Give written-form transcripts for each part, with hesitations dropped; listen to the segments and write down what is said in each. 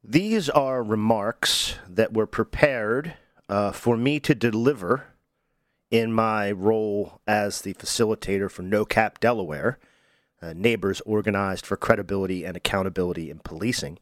These are remarks that were prepared for me to deliver in my role as the facilitator for No Cap Delaware, Neighbors Organized for Credibility and Accountability in Policing.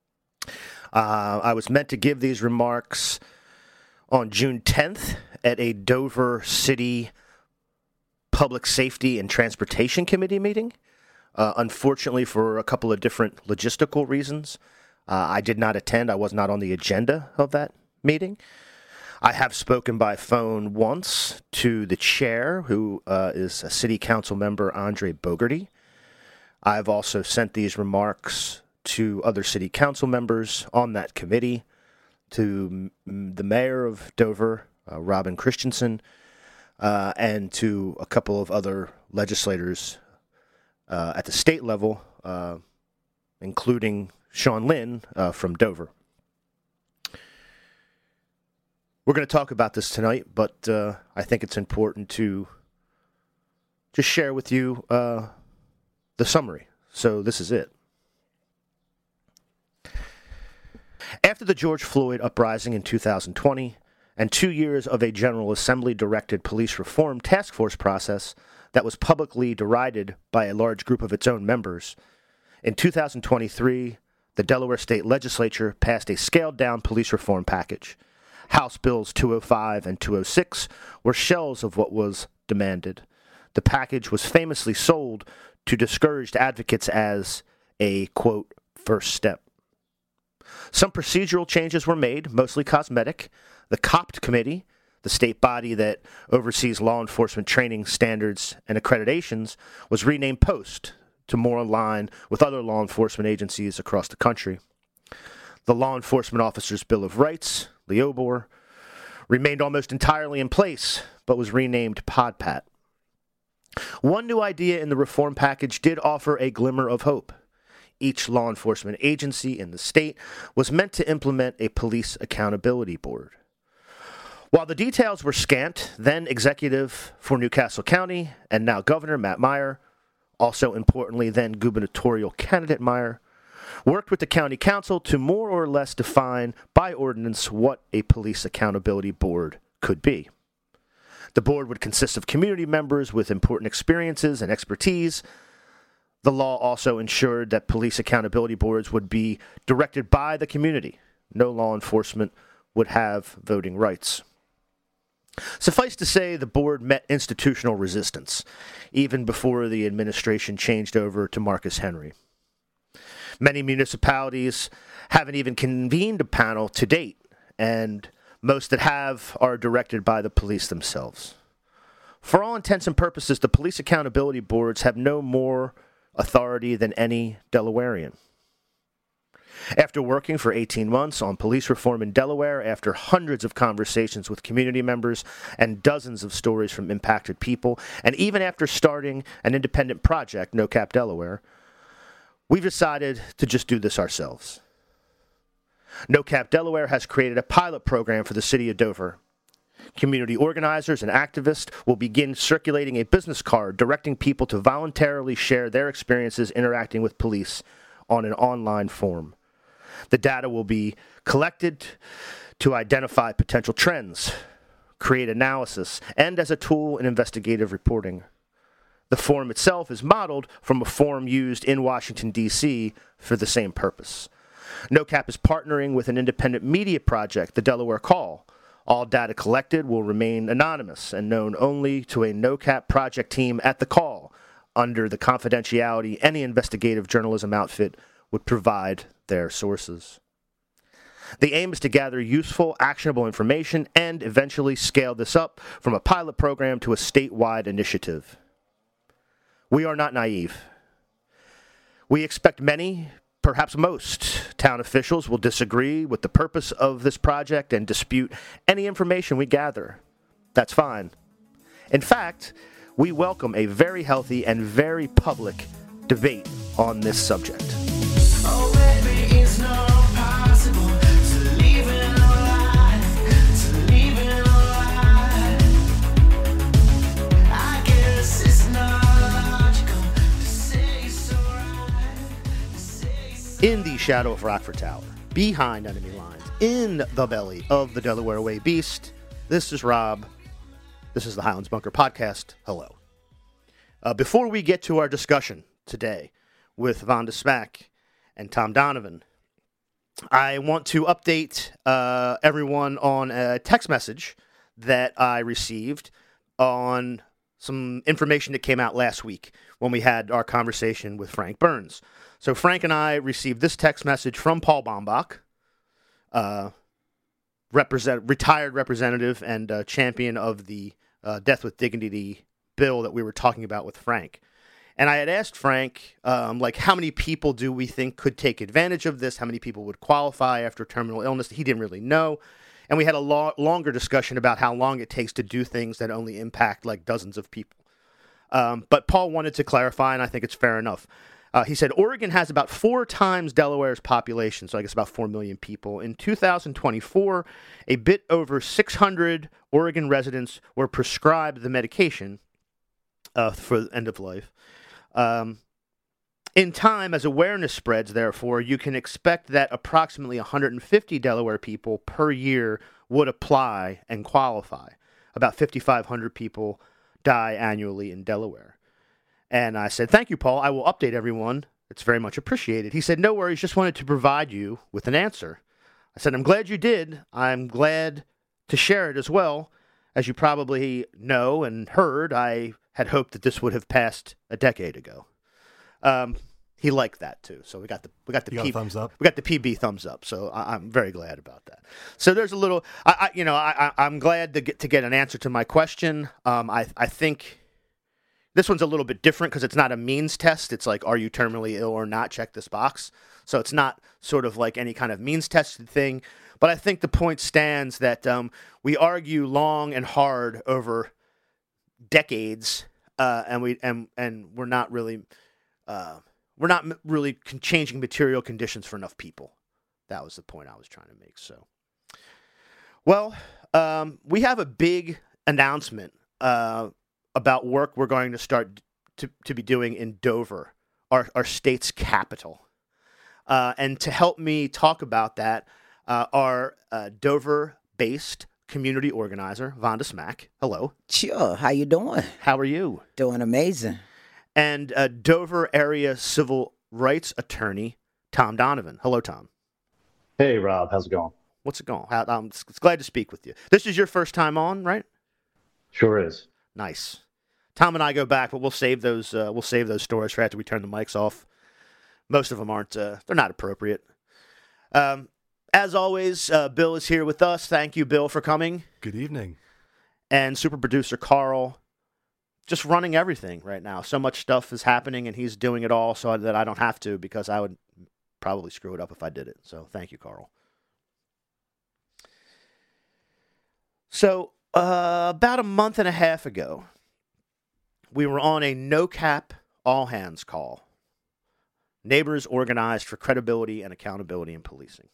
I was meant to give these remarks on June 10th at a Dover City Public Safety and Transportation Committee meeting. Unfortunately, for a couple of different logistical reasons, I did not attend. I was not on the agenda of that meeting. I have spoken by phone once to the chair, who is a city council member, Andre Bogarty. I've also sent these remarks to other city council members on that committee, to the mayor of Dover, Robin Christensen, and to a couple of other legislators at the state level, including Sean Lynn from Dover. We're going to talk about this tonight, but I think it's important to just share with you the summary. So this is it. After the George Floyd uprising in 2020 and 2 years of a General Assembly-directed police reform task force process that was publicly derided by a large group of its own members, in 2023, the Delaware State Legislature passed a scaled-down police reform package. House Bills 205 and 206 were shells of what was demanded. The package was famously sold to discouraged advocates as a, quote, first step. Some procedural changes were made, mostly cosmetic. The COPT Committee, the state body that oversees law enforcement training standards and accreditations, was renamed POST to more align with other law enforcement agencies across the country. The Law Enforcement Officers' Bill of Rights, LEOBOR, remained almost entirely in place, but was renamed PODPAT. One new idea in the reform package did offer a glimmer of hope. Each law enforcement agency in the state was meant to implement a police accountability board. While the details were scant, then executive for New Castle County and now Governor Matt Meyer, also importantly then gubernatorial candidate Meyer, worked with the county council to more or less define by ordinance what a police accountability board could be. The board would consist of community members with important experiences and expertise. The law also ensured that police accountability boards would be directed by the community. No law enforcement would have voting rights. Suffice to say, the board met institutional resistance, even before the administration changed over to Marcus Henry. Many municipalities haven't even convened a panel to date, and most that have are directed by the police themselves. For all intents and purposes, the police accountability boards have no more authority than any Delawarean. After working for 18 months on police reform in Delaware, after hundreds of conversations with community members and dozens of stories from impacted people, and even after starting an independent project, No Cap Delaware, we've decided to just do this ourselves. No Cap Delaware has created a pilot program for the city of Dover. Community organizers and activists will begin circulating a business card directing people to voluntarily share their experiences interacting with police on an online form. The data will be collected to identify potential trends, create analysis, and as a tool in investigative reporting. The form itself is modeled from a form used in Washington, D.C. for the same purpose. No Cap is partnering with an independent media project, the Delaware Call. All data collected will remain anonymous and known only to a No Cap project team at the Call, under the confidentiality any investigative journalism outfit would provide their sources. The aim is to gather useful, actionable information and eventually scale this up from a pilot program to a statewide initiative. We are not naive. We expect many, perhaps most, town officials will disagree with the purpose of this project and dispute any information we gather. That's fine. In fact, we welcome a very healthy and very public debate on this subject. Oh, baby, it's not possible to leave it alive, to leave it alive. I guess it's not logical to say so right, to say so. In the shadow of Rockford Tower, behind enemy lines, in the belly of the Delaware Way beast. This is Rob. This is the Highlands Bunker Podcast. Hello. Before we get to our discussion today with Vonda Smack and Tom Donovan, I want to update everyone on a text message that I received on some information that came out last week when we had our conversation with Frank Burns. So Frank and I received this text message from Paul Baumbach, retired representative and champion of the Death with Dignity bill that we were talking about with Frank. And I had asked Frank, how many people do we think could take advantage of this? How many people would qualify after terminal illness? He didn't really know. And we had a longer discussion about how long it takes to do things that only impact like dozens of people. But Paul wanted to clarify, and I think it's fair enough. He said Oregon has about 4 times Delaware's population, so I guess about 4 million people. In 2024, a bit over 600 Oregon residents were prescribed the medication for end of life. In time, as awareness spreads, therefore, you can expect that approximately 150 Delaware people per year would apply and qualify. About 5,500 people die annually in Delaware. And I said, thank you, Paul. I will update everyone. It's very much appreciated. He said, no worries, just wanted to provide you with an answer. I said, I'm glad you did. I'm glad to share it as well. As you probably know and heard, I had hoped that this would have passed a decade ago. He liked that too. So we got the thumbs up. We got the PB thumbs up. So I'm very glad about that. So there's a little, I'm glad to get an answer to my question. I think this one's a little bit different because it's not a means test. It's like, are you terminally ill or not? Check this box. So it's not sort of like any kind of means tested thing. But I think the point stands that we argue long and hard over decades, and we're not really changing material conditions for enough people. That was the point I was trying to make. So, well, we have a big announcement about work we're going to start to be doing in Dover, our state's capital. And to help me talk about that, our Dover-based community organizer, Vonda Smack. Hello. Sure. How you doing? How are you? Doing amazing. And Dover area civil rights attorney, Tom Donovan. Hello, Tom. Hey, Rob. How's it going? What's it going? I'm glad to speak with you. This is your first time on, right? Sure is. Nice. Tom and I go back, but we'll save those stories for after we turn the mics off. Most of them aren't. They're not appropriate. As always, Bill is here with us. Thank you, Bill, for coming. Good evening. And super producer Carl, just running everything right now. So much stuff is happening, and he's doing it all so that I don't have to, because I would probably screw it up if I did it. So thank you, Carl. So about a month and a half ago, we were on a no-cap, all-hands call. Neighbors organized for credibility and accountability in policing.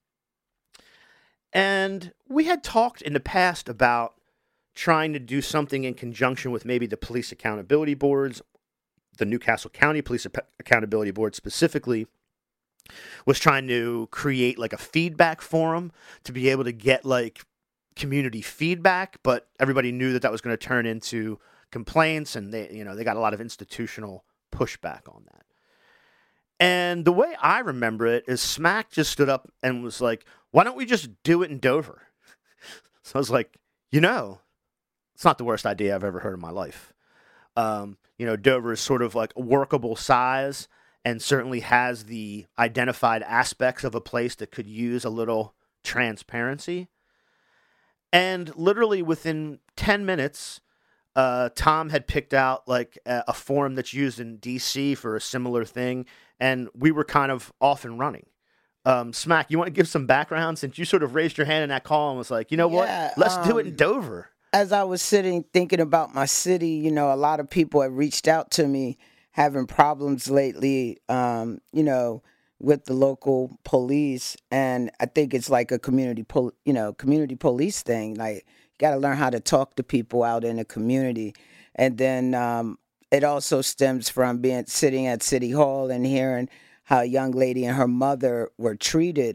And we had talked in the past about trying to do something in conjunction with maybe the police accountability boards. The Newcastle County Police Accountability Board specifically was trying to create like a feedback forum to be able to get like community feedback, but everybody knew that was going to turn into complaints, and they got a lot of institutional pushback on that. And the way I remember it is Smack just stood up and was like, why don't we just do it in Dover? So I was like, it's not the worst idea I've ever heard in my life. Dover is sort of like a workable size and certainly has the identified aspects of a place that could use a little transparency. And literally within 10 minutes, Tom had picked out like a forum that's used in D.C. for a similar thing, and we were kind of off and running. Smack, you want to give some background since you sort of raised your hand in that call and was like, what? Let's do it in Dover. As I was sitting thinking about my city, a lot of people have reached out to me having problems lately, with the local police. And I think it's like a community police thing. Like, you got to learn how to talk to people out in the community. And then it also stems from sitting at City Hall and hearing how a young lady and her mother were treated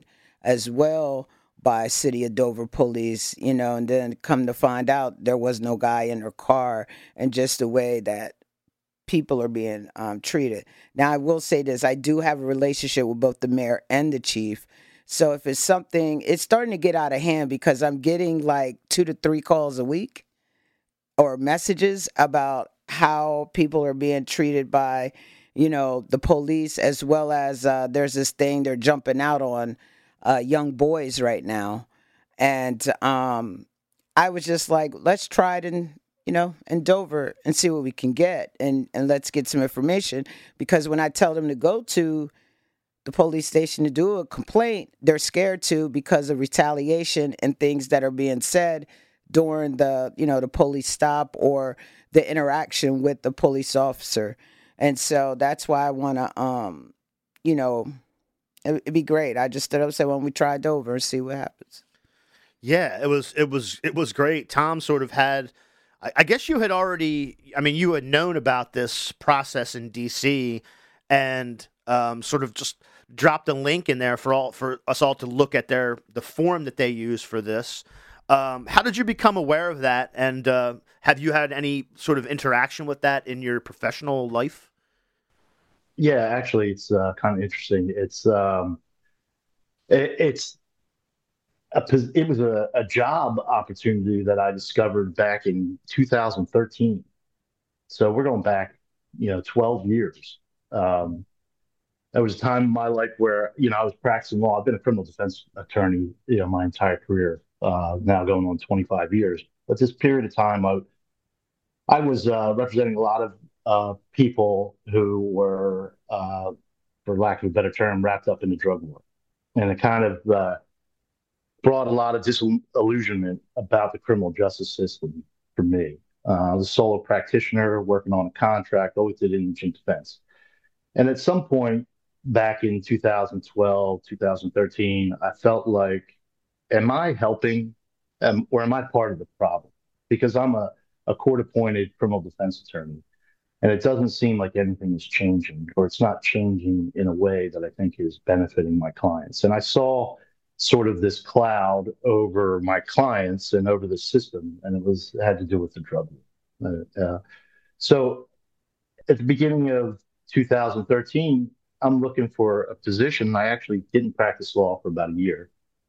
as well by City of Dover police, and then come to find out there was no guy in her car, and just the way that people are being treated. Now, I will say this: I do have a relationship with both the mayor and the chief. So if it's something, it's starting to get out of hand because I'm getting like 2 to 3 calls a week or messages about how people are being treated by, the police, as well as there's this thing they're jumping out on young boys right now. And I was just like, let's try it in Dover and see what we can get, and let's get some information, because when I tell them to go to the police station to do a complaint, they're scared to because of retaliation and things that are being said during the police stop or the interaction with the police officer. And so that's why I want to, it'd be great. I just stood up and said, well, we try Dover and see what happens. Yeah, it was great. Tom sort of had, I guess you had already, I mean, you had known about this process in DC, and sort of just dropped a link in there for us all to look at the form that they use for this. How did you become aware of that, and have you had any sort of interaction with that in your professional life? Yeah, actually, it's kind of interesting. It's it was a job opportunity that I discovered back in 2013. So we're going back, 12 years. There was a time in my life where, I was practicing law. I've been a criminal defense attorney, my entire career, now going on 25 years. But this period of time, I was representing a lot of people who were, for lack of a better term, wrapped up in the drug war. And it kind of brought a lot of disillusionment about the criminal justice system for me. I was a solo practitioner working on a contract, always did indigent defense. And at some point back in 2012, 2013, I felt like, am I helping or am I part of the problem? Because I'm a court-appointed criminal defense attorney, and it doesn't seem like anything is changing, or it's not changing in a way that I think is benefiting my clients. And I saw sort of this cloud over my clients and over the system, and it had to do with the drug war. So at the beginning of 2013, I'm looking for a position. I actually didn't practice law for about a year.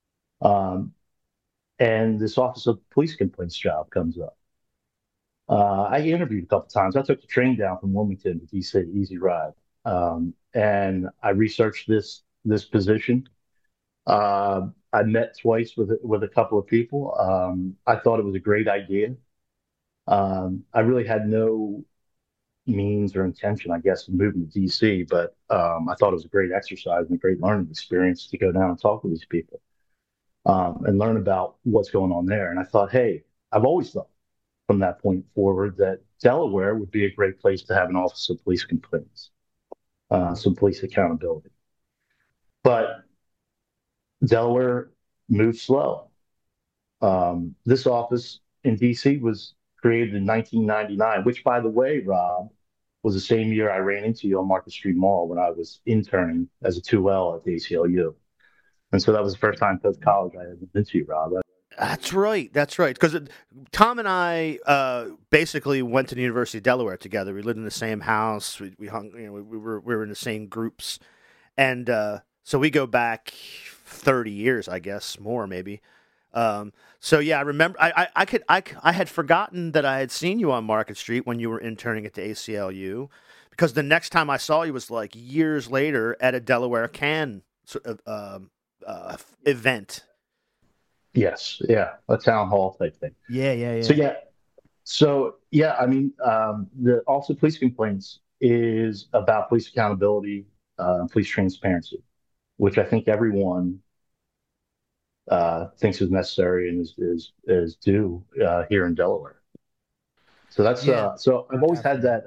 And this Office of Police Complaints job comes up. I interviewed a couple times. I took the train down from Wilmington to DC, easy ride. And I researched this position. I met twice with a couple of people. I thought it was a great idea. I really had no means or intention, I guess, of moving to DC, but I thought it was a great exercise and a great learning experience to go down and talk to these people and learn about what's going on there. And I thought, hey, I've always thought from that point forward that Delaware would be a great place to have an Office of Police Complaints, some police accountability. But Delaware moved slow. This office in DC was created in 1999, which, by the way, Rob, was the same year I ran into you on Market Street Mall when I was interning as a 2L at the ACLU. And so that was the first time post college I had been to you, Rob. That's right. That's right. Because Tom and I basically went to the University of Delaware together. We lived in the same house. We hung. We were in the same groups, and so we go back 30 years, I guess, more maybe. So yeah, I remember. I had forgotten that I had seen you on Market Street when you were interning at the ACLU, because the next time I saw you was like years later at a Delaware Can sort of event. Yes, yeah, a town hall type thing. Yeah. So yeah. I mean, the Office of Police Complaints is about police accountability, police transparency, which I think everyone thinks is necessary and is due here in Delaware. So that's so I've always had that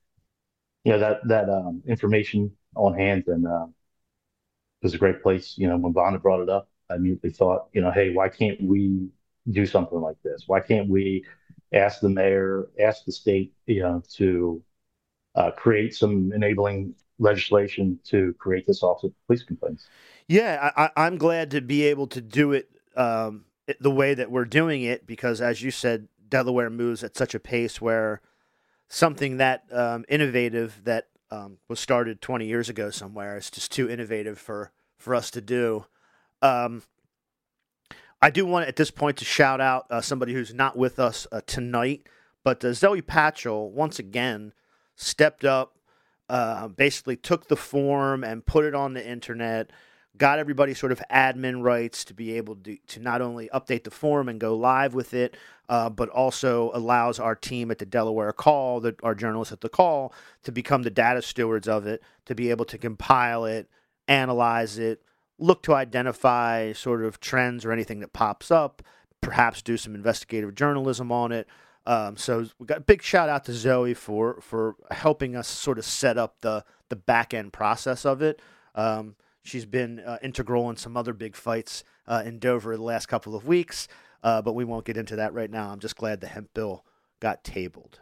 that information on hand, and it was a great place. When Vonda brought it up, I immediately thought, hey, why can't we do something like this? Why can't we ask the mayor, ask the state, to create some enabling legislation to create this Office of Police Complaints. Yeah, I'm glad to be able to do it the way that we're doing it because, as you said, Delaware moves at such a pace where something that innovative that was started 20 years ago somewhere is just too innovative for us to do. Um, I do want at this point to shout out somebody who's not with us tonight, but Zoe Patchell once again stepped up, basically took the form and put it on the internet, got everybody sort of admin rights to be able to not only update the form and go live with it, but also allows our team at the Delaware Call, our journalists at the Call, to become the data stewards of it, to be able to compile it, analyze it, look to identify sort of trends or anything that pops up, perhaps do some investigative journalism on it. So we got a big shout out to Zoe for helping us sort of set up the back end process of it. She's been integral in some other big fights in Dover the last couple of weeks, but we won't get into that right now. I'm just glad the hemp bill got tabled.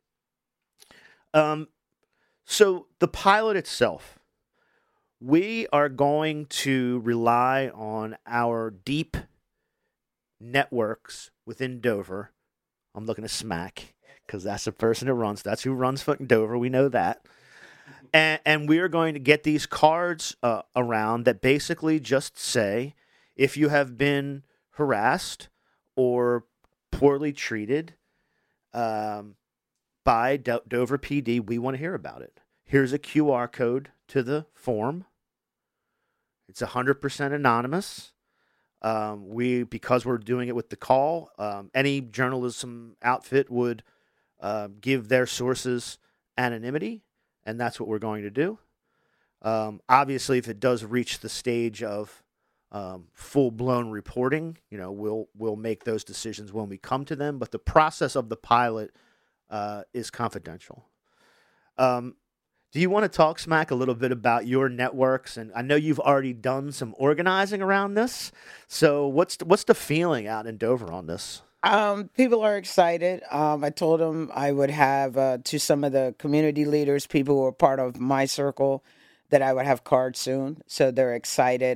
So the pilot itself, we are going to rely on our deep networks within Dover. I'm looking at Smack because that's the person who runs. That's who runs fucking Dover. We know that. And we are going to get these cards around that basically just say, if you have been harassed or poorly treated by Dover PD, we want to hear about it. Here's a QR code to the form. It's 100% anonymous. Because we're doing it with the Call, any journalism outfit would give their sources anonymity. And that's what we're going to do. Obviously, if it does reach the stage of full-blown reporting, we'll make those decisions when we come to them. But the process of the pilot is confidential. Do you want to talk, Smack, a little bit about your networks? And I know you've already done some organizing around this. So what's the feeling out in Dover on this? People are excited. I told them I would have to some of the community leaders, people who are part of my circle, that I would have cards soon. So they're excited.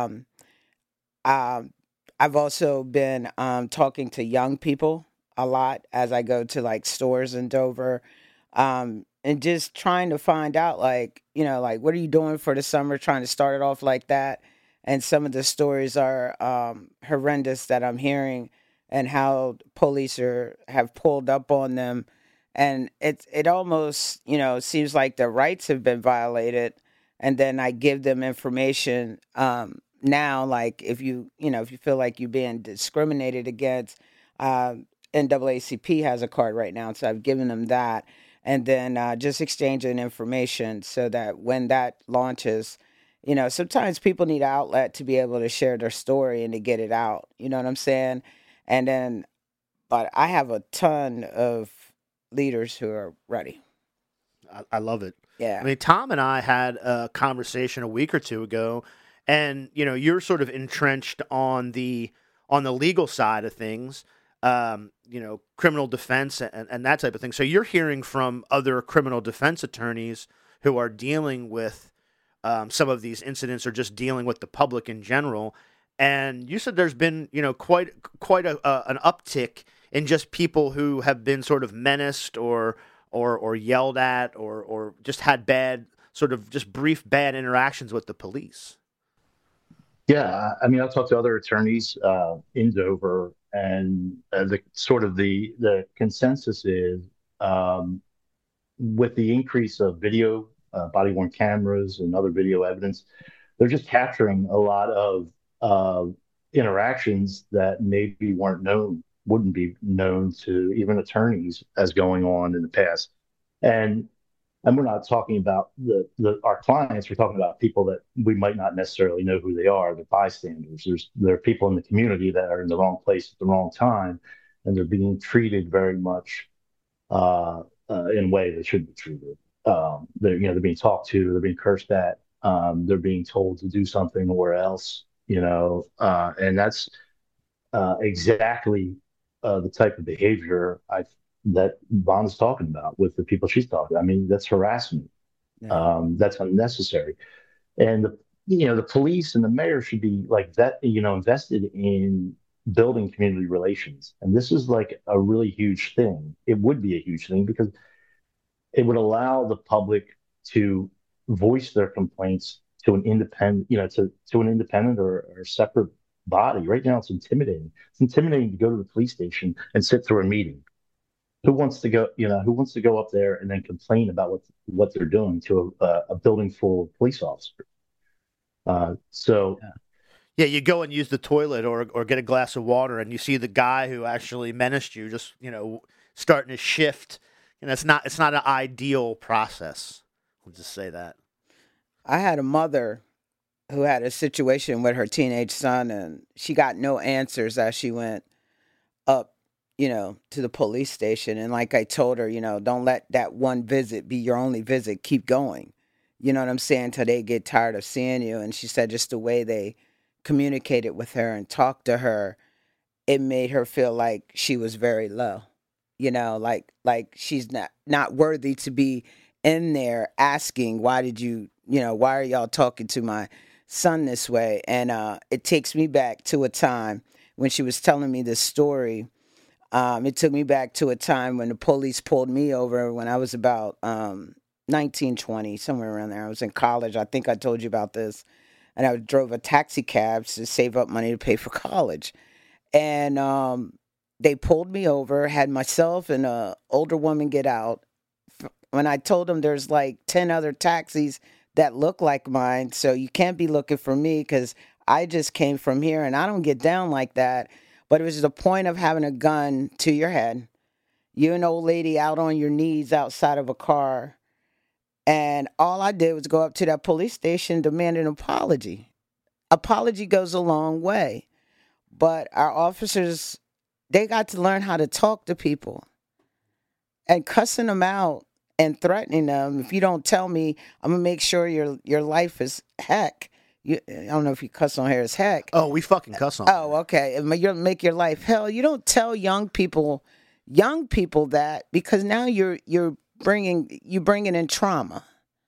I've also been talking to young people a lot as I go to like stores in Dover, and just trying to find out like what are you doing for the summer? Trying to start it off like that. And some of the stories are horrendous that I'm hearing, and how police have pulled up on them, and it almost seems like their rights have been violated. And then I give them information now, like if you feel like you're being discriminated against, NAACP has a card right now, so I've given them that, and then just exchanging information so that when that launches. Sometimes people need an outlet to be able to share their story and to get it out. You know what I'm saying? And then, but I have a ton of leaders who are ready. I love it. Yeah. I mean, Tom and I had a conversation a week or two ago, and you're sort of entrenched on the legal side of things, criminal defense and that type of thing. So you're hearing from other criminal defense attorneys who are dealing with some of these incidents or just dealing with the public in general. And you said there's been, quite an uptick in just people who have been sort of menaced or yelled at or just had brief bad interactions with the police. Yeah, I mean, I've talked to other attorneys in Dover, and the consensus is with the increase of video, body-worn cameras, and other video evidence, they're just capturing a lot of interactions that maybe wouldn't be known to even attorneys as going on in the past. And we're not talking about our clients. We're talking about people that we might not necessarily know who they are. They're bystanders. There are people in the community that are in the wrong place at the wrong time, and they're being treated very much in a way they shouldn't be treated. They're being talked to. They're being cursed at. They're being told to do something or else. And that's exactly the type of behavior that Von's talking about with the people she's talking about. I mean, that's harassment. Yeah. That's unnecessary. And the police and the mayor should be like that, invested in building community relations. And this is like a really huge thing. It would be a huge thing because it would allow the public to voice their complaints to an independent, to an independent or separate body. Right now, it's intimidating. It's intimidating to go to the police station and sit through a meeting. Who wants to go up there and then complain about what they're doing to a building full of police officers? So Yeah, you go and use the toilet or get a glass of water, and you see the guy who actually menaced you just starting his shift, and it's not an ideal process. I'll just say that. I had a mother who had a situation with her teenage son, and she got no answers as she went up, to the police station. And like I told her, don't let that one visit be your only visit. Keep going. You know what I'm saying? Till they get tired of seeing you. And she said just the way they communicated with her and talked to her, it made her feel like she was very low. Like she's not worthy to be in there asking, why did you, why are y'all talking to my son this way? And it takes me back to a time when she was telling me this story. It took me back to a time when the police pulled me over when I was about 19, 20, somewhere around there. I was in college. I think I told you about this. And I drove a taxi cab to save up money to pay for college. And they pulled me over, had myself and a older woman get out. When I told them there's like 10 other taxis that look like mine, so you can't be looking for me because I just came from here and I don't get down like that. But it was the point of having a gun to your head. You an old lady out on your knees outside of a car. And all I did was go up to that police station, demand an apology. Apology goes a long way. But our officers, they got to learn how to talk to people. And cussing them out and threatening them, if you don't tell me, I'm going to make sure your life is heck. I don't know if you cuss on here as heck. Oh, we fucking cuss on. Oh, okay. You'll make your life hell. You don't tell young people that because now you're bringing in trauma.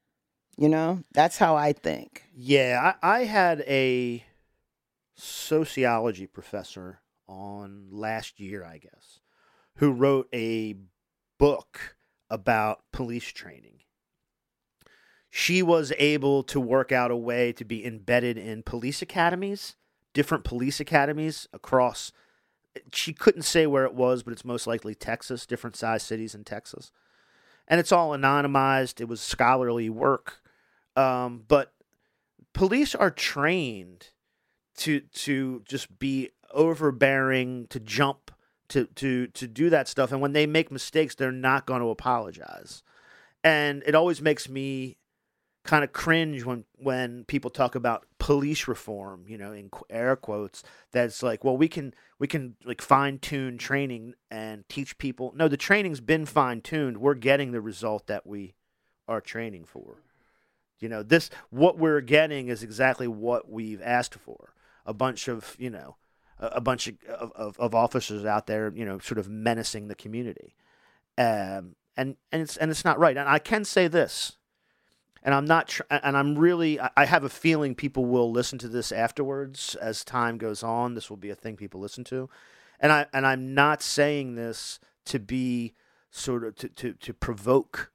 That's how I think. Yeah, I had a sociology professor on last year, I guess, who wrote a book about police training. She was able to work out a way to be embedded in police academies, different police academies across. She couldn't say where it was, but it's most likely Texas, different size cities in Texas. And it's all anonymized. It was scholarly work. But police are trained to just be overbearing, to jump, to do that stuff. And when they make mistakes, they're not going to apologize. And it always makes me kind of cringe when people talk about police reform, in air quotes. That's like, well, we can like fine tune training and teach people. No, the training's been fine tuned. We're getting the result that we are training for. What we're getting is exactly what we've asked for. A bunch of officers out there, sort of menacing the community, and it's not right. And I can say this. And I'm not, and I'm really, I have a feeling people will listen to this afterwards as time goes on. This will be a thing people listen to, and I'm not saying this to be sort of to provoke.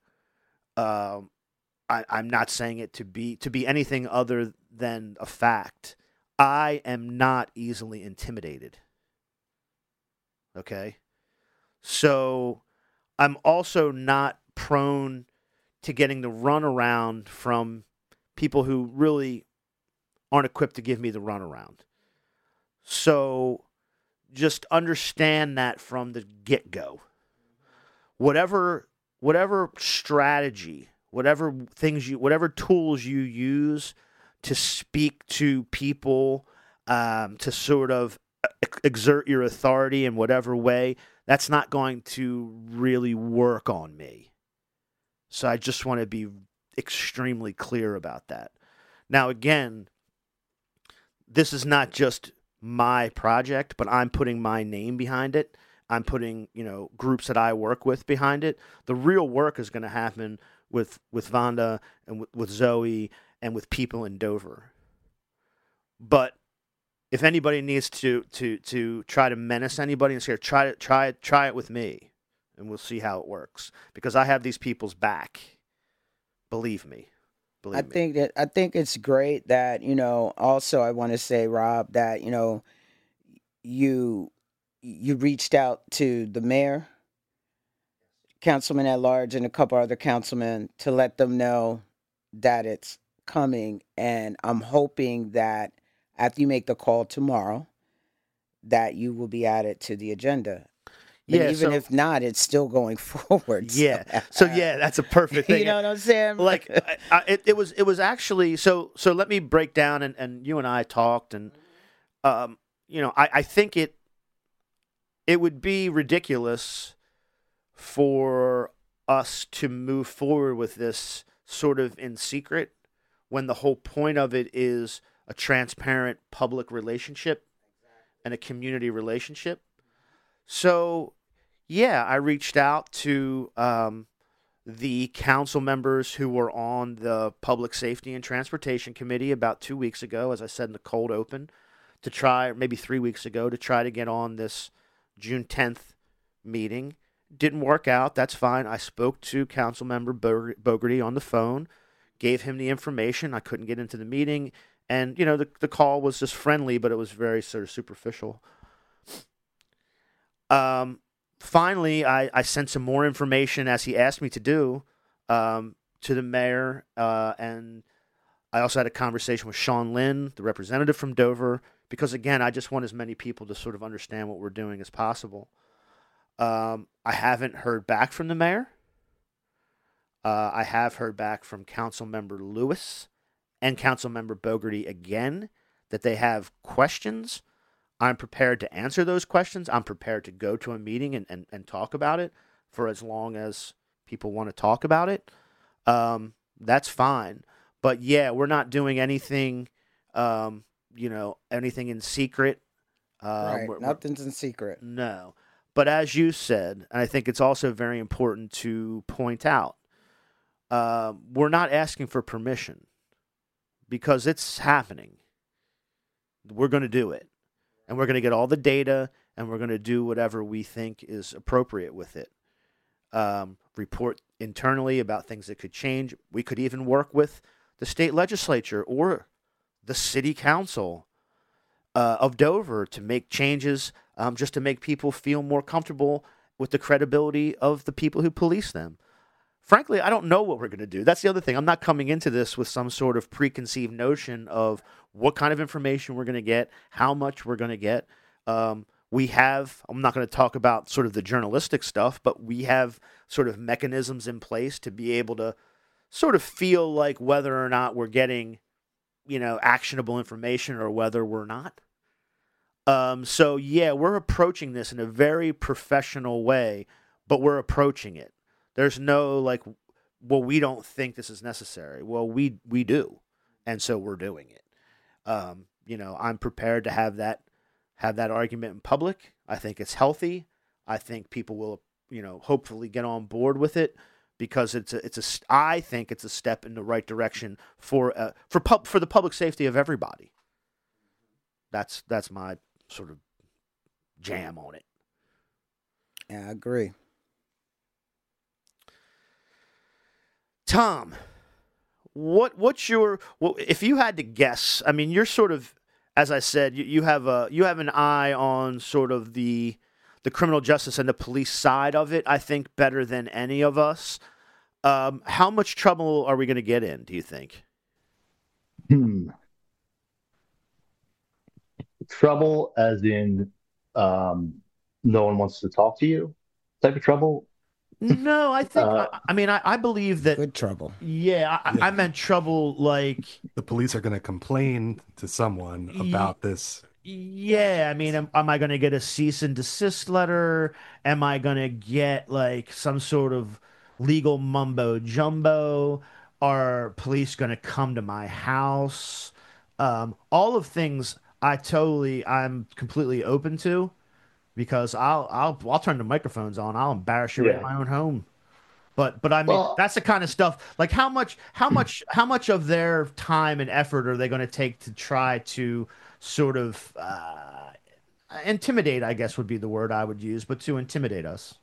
I'm not saying it to be anything other than a fact. I am not easily intimidated. Okay, so I'm also not prone to getting the runaround from people who really aren't equipped to give me the runaround. So just understand that from the get-go. Whatever strategy, whatever tools you use to speak to people, to sort of exert your authority in whatever way, that's not going to really work on me. So I just want to be extremely clear about that. Now, again, this is not just my project, but I'm putting my name behind it. I'm putting, groups that I work with behind it. The real work is going to happen with Vonda and with Zoe and with people in Dover. But if anybody needs to try to menace anybody and say, try it with me, and we'll see how it works, because I have these people's back. Believe me. Believe me. I think it's great that, also I want to say, Rob, that, you you reached out to the mayor, councilman at large, and a couple other councilmen to let them know that it's coming. And I'm hoping that after you make the call tomorrow, that you will be added to the agenda. But Yeah. even So if not, it's still going forward. So, yeah. So yeah, that's a perfect thing. you know what I'm saying? Like it was actually so. Let me break down, and you and I talked, and I think it would be ridiculous for us to move forward with this sort of in secret when the whole point of it is a transparent public relationship and a community relationship. So, yeah, I reached out to the council members who were on the Public Safety and Transportation Committee about 2 weeks ago, as I said in the cold open, to try, maybe 3 weeks ago, to try to get on this June 10th meeting. Didn't work out. That's fine. I spoke to Councilmember Bogarty on the phone, gave him the information. I couldn't get into the meeting. And, the call was just friendly, but it was very sort of superficial. Finally, I sent some more information, as he asked me to do, to the mayor. And I also had a conversation with Sean Lynn, the representative from Dover, because, again, I just want as many people to sort of understand what we're doing as possible. I haven't heard back from the mayor. I have heard back from Councilmember Lewis and Councilmember Bogarty again that they have questions. I'm prepared to answer those questions. I'm prepared to go to a meeting and talk about it for as long as people want to talk about it. That's fine. But yeah, we're not doing anything, anything in secret. Right. Nothing's in secret. No. But as you said, and I think it's also very important to point out, we're not asking for permission because it's happening. We're going to do it. And we're going to get all the data, and we're going to do whatever we think is appropriate with it. Report internally about things that could change. We could even work with the state legislature or the city council of Dover to make changes, just to make people feel more comfortable with the credibility of the people who police them. Frankly, I don't know what we're going to do. That's the other thing. I'm not coming into this with some sort of preconceived notion of what kind of information we're going to get, how much we're going to get. I'm not going to talk about sort of the journalistic stuff, but we have sort of mechanisms in place to be able to sort of feel like whether or not we're getting, actionable information or whether we're not. So, yeah, we're approaching this in a very professional way, but we're approaching it. There's no we don't think this is necessary. Well, we do, and so we're doing it. I'm prepared to have that argument in public. I think it's healthy. I think people will, hopefully get on board with it because I think it's a step in the right direction for the public safety of everybody. That's my sort of jam on it. Yeah, I agree. Tom, what's your if you had to guess? I mean, you're sort of, as I said, you have an eye on sort of the criminal justice and the police side of it. I think better than any of us. How much trouble are we going to get in? Do you think? Trouble, as in no one wants to talk to you, type of trouble. No, I think. I believe that. Good trouble. Yeah, I meant trouble like The police are going to complain to someone about this. Yeah, I mean, am I going to get a cease and desist letter? Am I going to get like some sort of legal mumbo jumbo? Are police going to come to my house? All of things I'm completely open to because I'll turn the microphones on. I'll embarrass you in Yeah. my own home. But I mean, Well, that's the kind of stuff. Like how much of their time and effort are they going to take to try to sort of intimidate? I guess would be the word I would use, but to intimidate us.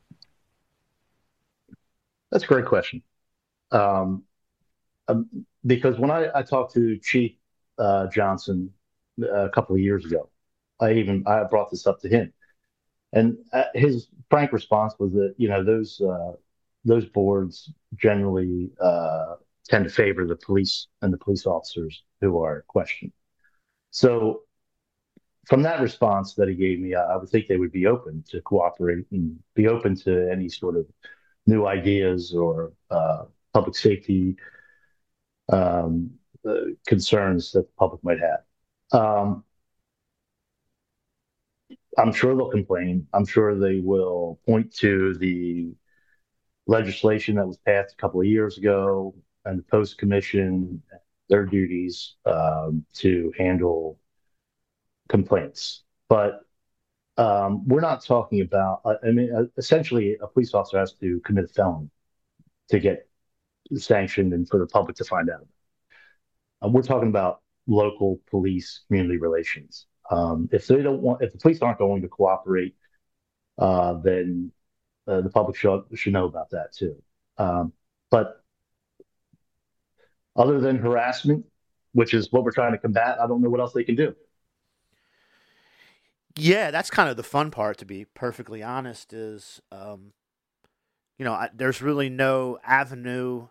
that's a great question. Um, because when I talked to Chief Johnson a couple of years ago, I brought this up to him, and his frank response was that those boards generally tend to favor the police and the police officers who are questioned. So from that response that he gave me, I would think they would be open to cooperate and be open to any sort of new ideas or public safety um, concerns that the public might have. Um, I'm sure they'll complain. I'm sure they will point to the legislation that was passed a couple of years ago and the Post Commission, their duties to handle complaints. But we're not talking about, I mean, essentially, a police officer has to commit a felony to get sanctioned and for the public to find out. We're talking about local police community relations. If the police aren't going to cooperate, then the public should know about that too. But other than harassment, which is what we're trying to combat, I don't know what else they can do. Yeah, that's kind of the fun part, to be perfectly honest, is, there's really no avenue.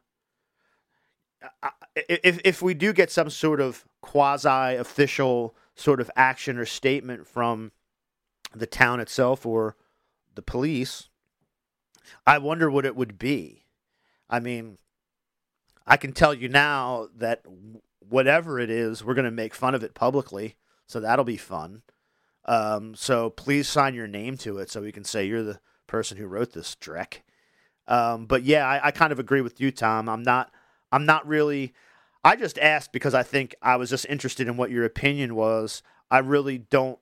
If we do get some sort of quasi official sort of action or statement from the town itself or the police, I wonder what it would be. I mean, I can tell you now that whatever it is, we're going to make fun of it publicly, so that'll be fun. So please sign your name to it so we can say you're the person who wrote this, Drek. But yeah, I kind of agree with you, Tom. I'm not really. I just asked because I think I was just interested in what your opinion was. I really don't.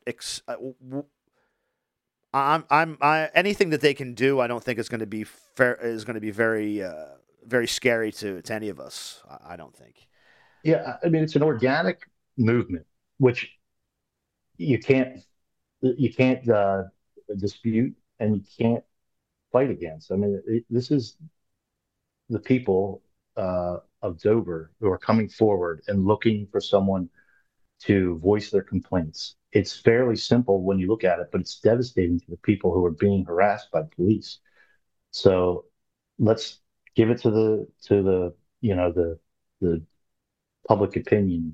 Anything that they can do, I don't think is going to be fair. Is going to be very, very scary to any of us. I don't think. Yeah, I mean, it's an organic movement, which you can't dispute and you can't fight against. I mean, this is the people of Dover who are coming forward and looking for someone to voice their complaints. It's fairly simple when you look at it, but it's devastating to the people who are being harassed by police. So let's give it to the public opinion.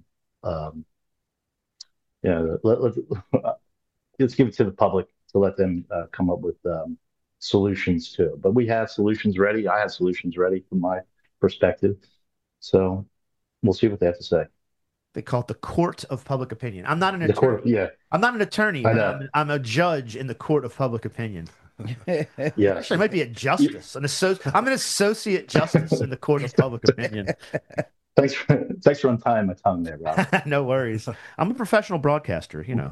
Let's give it to the public to let them come up with solutions too. But we have solutions ready. I have solutions ready from my perspective. So we'll see what they have to say. They call it the court of public opinion. I'm not an The attorney. court, yeah, I'm not an attorney, I but know. I'm a judge in the court of public opinion. Yeah. Actually, I might be a justice. I'm an associate justice in the court of public opinion. Thanks for untying my tongue there, Rob. No worries. I'm a professional broadcaster.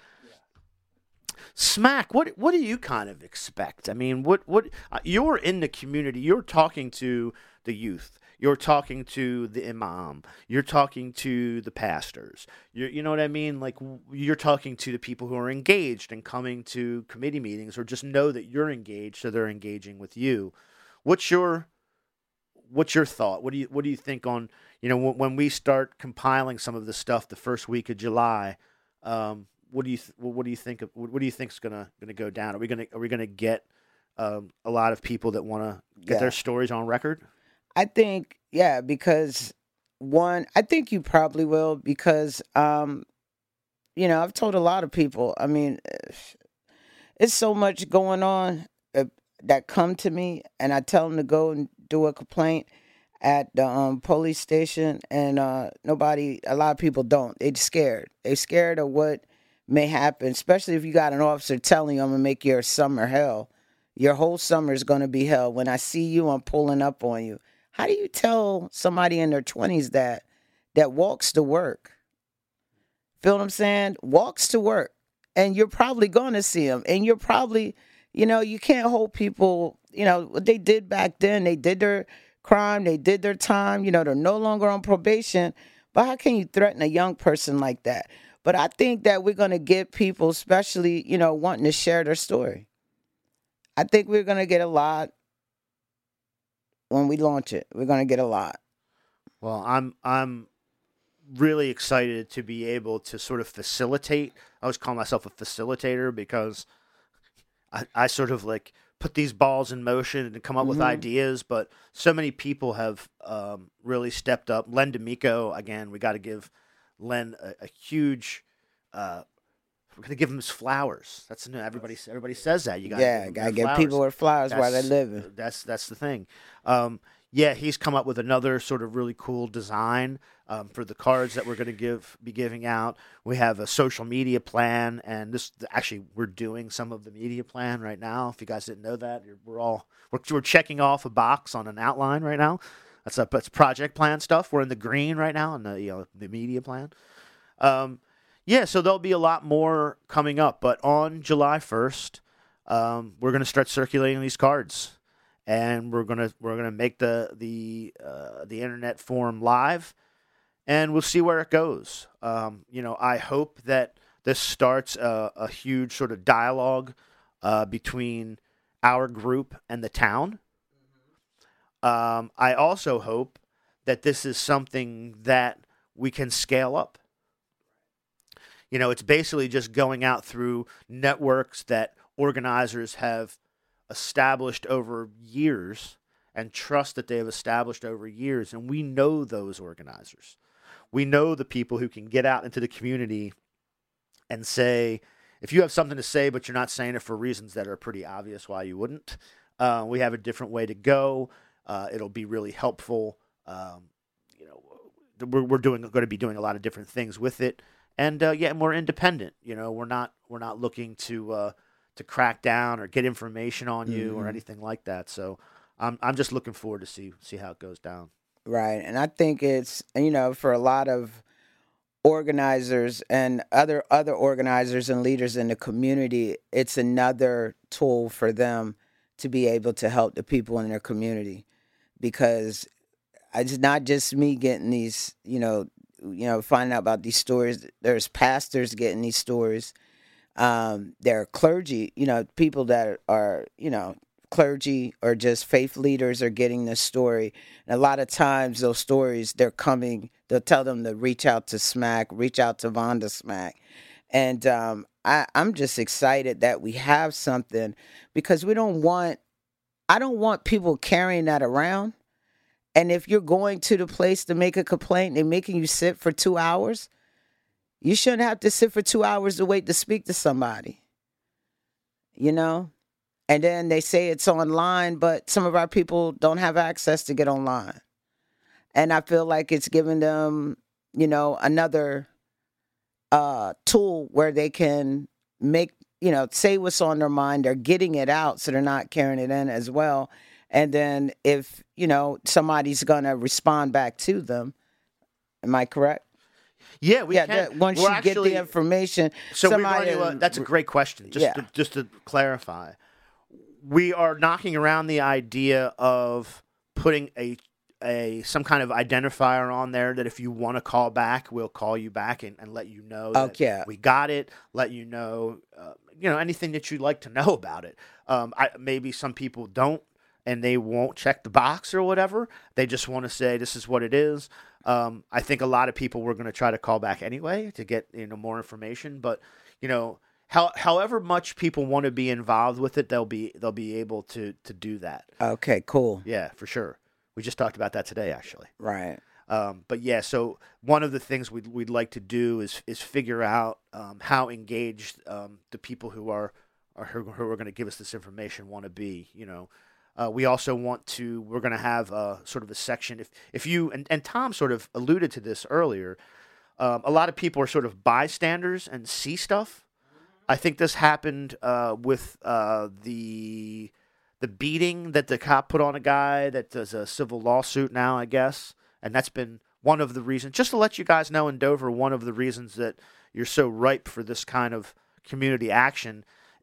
Smack, what do you kind of expect? I mean, what you're in the community, you're talking to the youth, you're talking to the imam, you're talking to the pastors. You know what I mean? Like, you're talking to the people who are engaged and coming to committee meetings, or just know that you're engaged, so they're engaging with you. What's your thought? What do you think on, when we start compiling some of this stuff the first week of July? What do you think is gonna go down? Are we gonna get a lot of people that want to get their stories on record? I think, yeah, because one, I think you probably will because, I've told a lot of people, I mean, it's so much going on that come to me and I tell them to go and do a complaint at the police station and a lot of people don't. They're scared. They're scared of what may happen, especially if you got an officer telling you I'm going to make your summer hell. Your whole summer is going to be hell. When I see you, I'm pulling up on you. How do you tell somebody in their 20s that walks to work? Feel what I'm saying? Walks to work. And you're probably going to see him. And you're probably You know, you can't hold people, you know, what they did back then. They did their crime, they did their time, you know, they're no longer on probation. But how can you threaten a young person like that? But I think that we're going to get people, especially, you know, wanting to share their story. I think we're going to get a lot when we launch it. We're going to get a lot. Well, I'm really excited to be able to sort of facilitate. I always call myself a facilitator because I sort of like put these balls in motion and come up with ideas, but so many people have really stepped up. Len D'Amico, again, we got to give Len a huge. We're gonna give him his flowers. That's everybody says that. You got Gotta give people their flowers while they're living. That's the thing. Yeah, he's come up with another sort of really cool design for the cards that we're going to be giving out. We have a social media plan, and this actually we're doing some of the media plan right now. If you guys didn't know that, we're checking off a box on an outline right now. That's project plan stuff. We're in the green right now on the media plan. Yeah, so there'll be a lot more coming up, but on July 1st, we're going to start circulating these cards. And we're gonna make the internet forum live, and we'll see where it goes. I hope that this starts a huge sort of dialogue between our group and the town. I also hope that this is something that we can scale up. You know, it's basically just going out through networks that organizers have established over years and trust that they have established over years. And we know those organizers. We know the people who can get out into the community and say, if you have something to say, but you're not saying it for reasons that are pretty obvious why you wouldn't, we have a different way to go. It'll be really helpful. We're going to be doing a lot of different things with it. And we're independent. You know, we're not looking to crack down or get information on you or anything like that. So I'm just looking forward to see how it goes down. Right. And I think it's, you know, for a lot of organizers and other organizers and leaders in the community, it's another tool for them to be able to help the people in their community, because it's not just me getting these, finding out about these stories. There's pastors getting these stories. There are clergy, people that are, clergy or just faith leaders are getting this story. And a lot of times those stories, they'll tell them to reach out to SMAC, reach out to Vonda SMAC. And I'm just excited that we have something, because I don't want people carrying that around. And if you're going to the place to make a complaint, they're making you sit for 2 hours. You shouldn't have to sit for 2 hours to wait to speak to somebody, And then they say it's online, but some of our people don't have access to get online. And I feel like it's giving them, another tool where they can make, say what's on their mind. They're getting it out, so they're not carrying it in as well. And then if, somebody's going to respond back to them, am I correct? Yeah, we can. Once you get the information, so that's a great question. Just to clarify, we are knocking around the idea of putting some kind of identifier on there that if you want to call back, we'll call you back and let you know that we got it. Let you know, anything that you'd like to know about it. Maybe some people don't, and they won't check the box or whatever. They just want to say this is what it is. I think a lot of people were going to try to call back anyway to get more information. But however much people want to be involved with it, they'll be able to do that. Okay, cool. Yeah, for sure. We just talked about that today, actually. Right. But yeah, so one of the things we'd like to do is figure out how engaged the people who are going to give us this information want to be. We also we're going to have sort of a section. If you, and Tom sort of alluded to this earlier, a lot of people are sort of bystanders and see stuff. I think this happened with the beating that the cop put on a guy that does a civil lawsuit now, I guess. And that's been one of the reasons, just to let you guys know in Dover, one of the reasons that you're so ripe for this kind of community action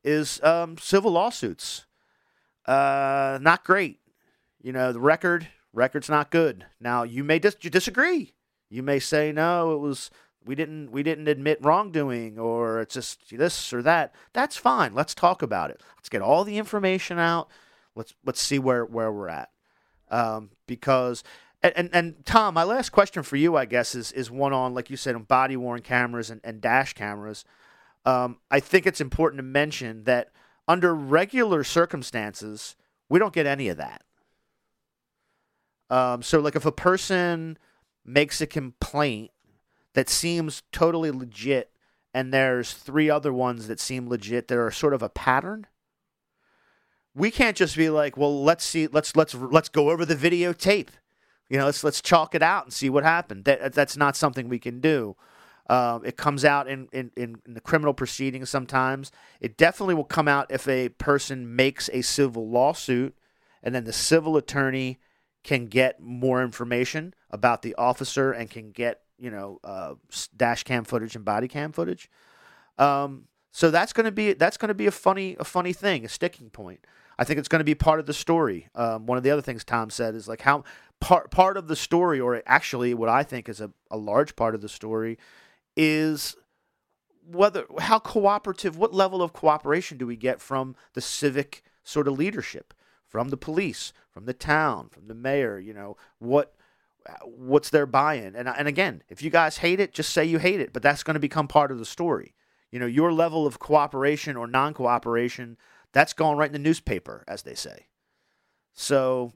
is civil lawsuits. Not great. You know, the record's not good. Now, you may disagree. You may say, no, we didn't admit wrongdoing, or it's just this or that. That's fine. Let's talk about it. Let's get all the information out. Let's see where we're at. Because and Tom, my last question for you, I guess, is one on, like you said, on body worn cameras and dash cameras. I think it's important to mention that under regular circumstances, we don't get any of that. So, like, if a person makes a complaint that seems totally legit, and there's 3 other ones that seem legit, that are sort of a pattern, we can't just be like, well, let's go over the videotape. You know, let's chalk it out and see what happened. That's not something we can do. It comes out in the criminal proceedings sometimes. It definitely will come out if a person makes a civil lawsuit, and then the civil attorney can get more information about the officer and can get, dash cam footage and body cam footage. So that's going to be a funny thing, a sticking point. I think it's going to be part of the story. One of the other things Tom said is, like, how part of the story, or actually what I think is a large part of the story, is how cooperative, what level of cooperation do we get from the civic sort of leadership, from the police, from the town, from the mayor. What's their buy-in? And again, if you guys hate it, just say you hate it, but that's going to become part of the story. Your level of cooperation or non-cooperation, that's going right in the newspaper, as they say. So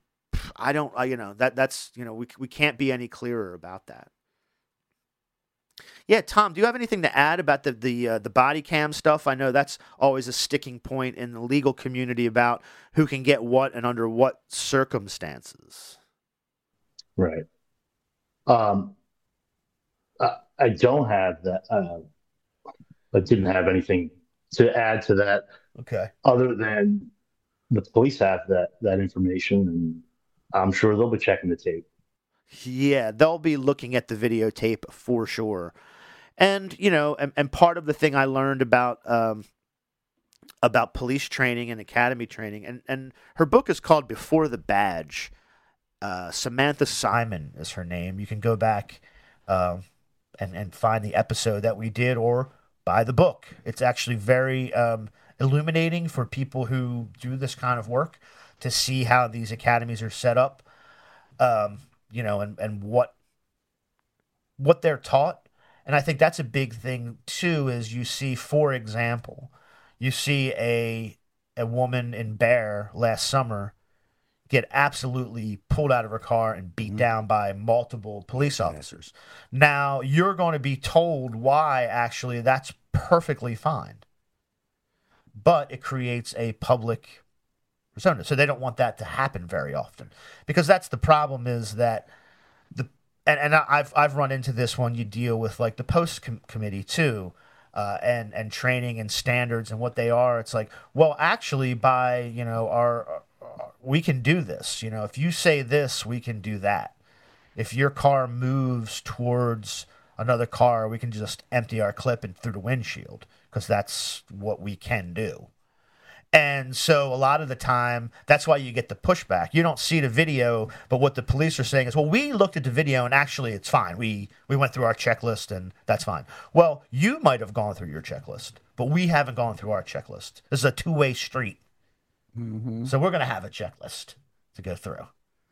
we can't be any clearer about that. Yeah, Tom, do you have anything to add about the body cam stuff? I know that's always a sticking point in the legal community about who can get what and under what circumstances. Right. I don't have that. I didn't have anything to add to that. Okay. Other than the police have that information, and I'm sure they'll be checking the tape. Yeah, they'll be looking at the videotape for sure. And, and part of the thing I learned about police training and academy training, and her book is called Before the Badge. Samantha Simon is her name. You can go back and find the episode that we did, or buy the book. It's actually very illuminating for people who do this kind of work, to see how these academies are set up, and what they're taught. And I think that's a big thing too, is you see, for example, a woman in Bear last summer get absolutely pulled out of her car and beat down by multiple police officers. Now, you're going to be told why actually that's perfectly fine. But it creates a public persona. So they don't want that to happen very often. Because that's the problem, is that and I've run into this when you deal with, like, the post committee too, and training and standards and what they are. It's like, well, actually, by our we can do this. If you say this, we can do that. If your car moves towards another car, we can just empty our clip through the windshield, because that's what we can do. And so a lot of the time, that's why you get the pushback. You don't see the video, but what the police are saying is, well, we looked at the video and actually it's fine. We went through our checklist and that's fine. Well, you might have gone through your checklist, but we haven't gone through our checklist. This is a two-way street. Mm-hmm. So we're going to have a checklist to go through.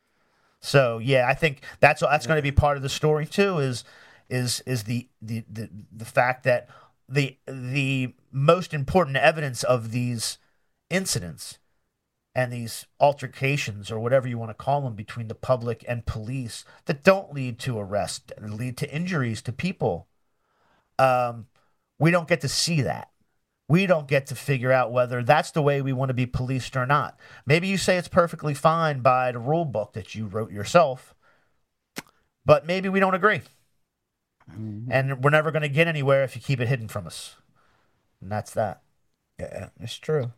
So yeah, I think that's going to be part of the story too, is the fact that the most important evidence of these incidents and these altercations, or whatever you want to call them, between the public and police, that don't lead to arrest and lead to injuries to people, we don't get to see that. We don't get to figure out whether that's the way we want to be policed or not. Maybe you say it's perfectly fine by the rule book that you wrote yourself, but maybe we don't agree. Mm-hmm. And we're never going to get anywhere if you keep it hidden from us. And that's that. Yeah, it's true.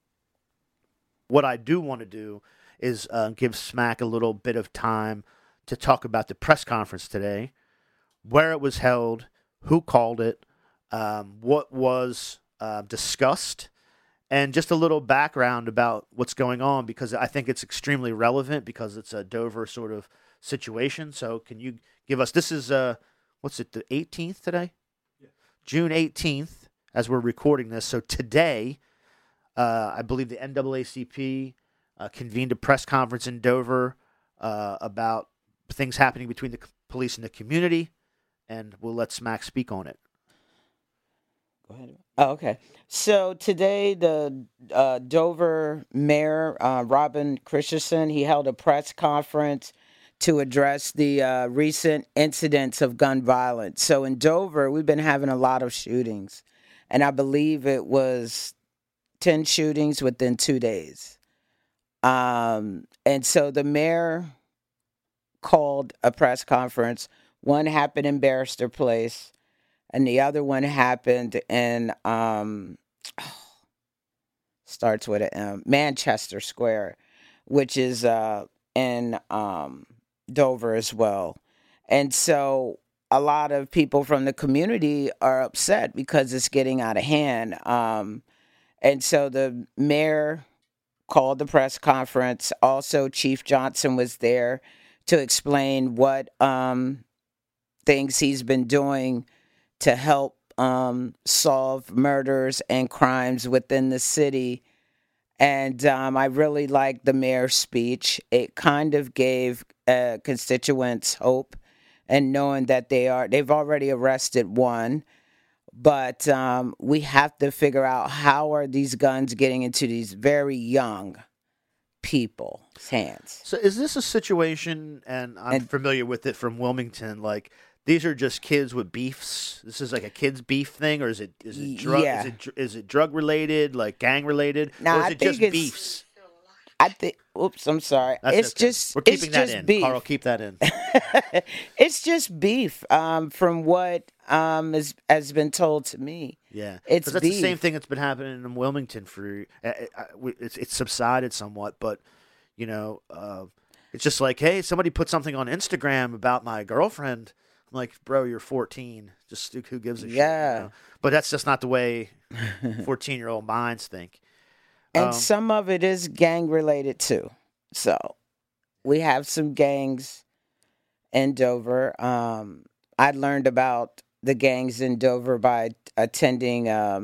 What I do want to do is give Smack a little bit of time to talk about the press conference today, where it was held, who called it, what was discussed, and just a little background about what's going on, because I think it's extremely relevant because it's a Dover sort of situation. So can you give us, this is, what's it, the 18th today? Yeah. June 18th, as we're recording this. So today, I believe the NAACP convened a press conference in Dover about things happening between the police and the community, and we'll let Smack speak on it. Go ahead. Oh, okay. So today, the Dover mayor, Robin Christensen, he held a press conference to address the recent incidents of gun violence. So in Dover, we've been having a lot of shootings, and I believe it was 10 shootings within 2 days. And so the mayor called a press conference. One happened in Barrister Place, and the other one happened in starts with an M, Manchester Square, which is in Dover as well. And so a lot of people from the community are upset because it's getting out of hand. And so the mayor called the press conference. Also, Chief Johnson was there to explain what things he's been doing to help solve murders and crimes within the city. And I really liked the mayor's speech. It kind of gave constituents hope, and knowing that they've already arrested one, but we have to figure out how are these guns getting into these very young people's hands. So is this a situation, and I'm familiar with it from Wilmington, like these are just kids with beefs? This is like a kids beef thing, or is it drug? Yeah. Is it drug related, like gang related, Nah, or is I it think just it's- beefs? I think. Oops, I'm sorry. That's It's okay. just We're keeping it's that just in. beef. Carl, keep that in. It's just beef. From what has been told to me. Yeah, It's 'cause that's the same beef. thing that's been happening in Wilmington for. It's subsided somewhat, but you know, it's just like, hey, somebody put something on Instagram about my girlfriend. I'm like, bro, you're 14. Just who gives a shit? Yeah. You know? But that's just not the way 14-year-old minds think. And some of it is gang related too. So we have some gangs in Dover. I learned about the gangs in Dover by attending a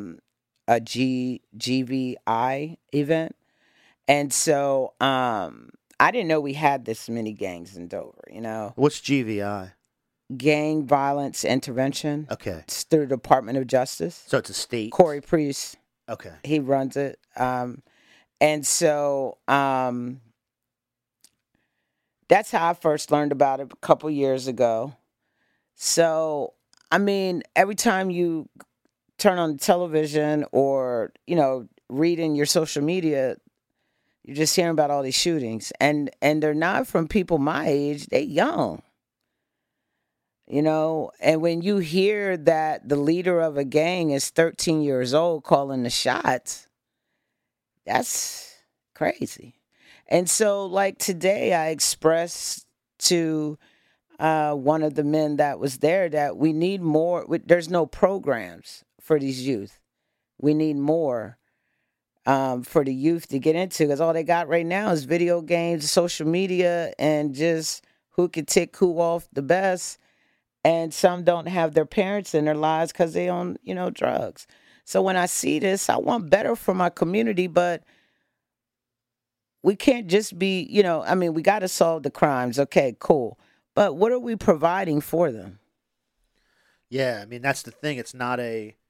GVI event. And so I didn't know we had this many gangs in Dover, you know. What's GVI? Gang violence intervention. Okay, It's through the Department of Justice. so it's a state. Corey Priest. Okay. He runs it. And so that's how I first learned about it a couple years ago. So, I mean, every time you turn on the television or, you know, read in your social media, you're just hearing about all these shootings. And they're not from people my age, they're young. You know, and when you hear that the leader of a gang is 13 years old calling the shots, that's crazy. And so, like today, I expressed to one of the men that was there that we need more. There's no programs for these youth. We need more for the youth to get into, because all they got right now is video games, social media, and just who can tick who off the best. And some don't have their parents in their lives because they on, you know, drugs. So when I see this, I want better for my community, but we can't just be, you know, I mean, we got to solve the crimes. Okay, cool. But what are we providing for them? Yeah, I mean that's the thing. It's not